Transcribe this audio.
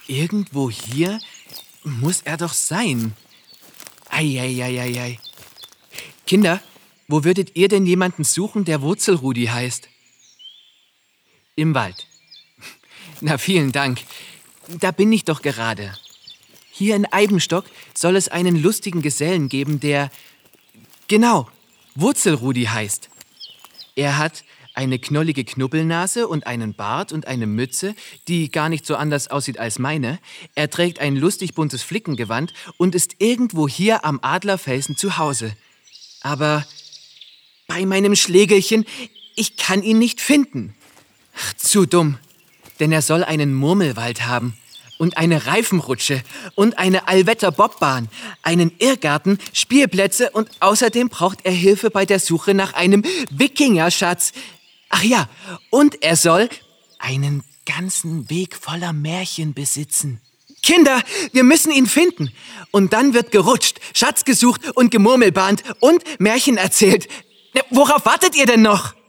Irgendwo hier muss er doch sein. Eieieiei. Kinder, wo würdet ihr denn jemanden suchen, der Wurzelrudi heißt? Im Wald. Na, vielen Dank. Da bin ich doch gerade. Hier in Eibenstock soll es einen lustigen Gesellen geben, der, genau, Wurzelrudi heißt. Er hat eine knollige Knubbelnase und einen Bart und eine Mütze, die gar nicht so anders aussieht als meine. Er trägt ein lustig buntes Flickengewand und ist irgendwo hier am Adlerfelsen zu Hause. Aber bei meinem Schlägelchen, ich kann ihn nicht finden. Ach, zu dumm, denn er soll einen Murmelwald haben. Und eine Reifenrutsche und eine Allwetter-Bobbahn, einen Irrgarten, Spielplätze und außerdem braucht er Hilfe bei der Suche nach einem Wikingerschatz. Ach ja, und er soll einen ganzen Weg voller Märchen besitzen. Kinder, wir müssen ihn finden. Und dann wird gerutscht, Schatz gesucht und gemurmelbahnt und Märchen erzählt. Worauf wartet ihr denn noch?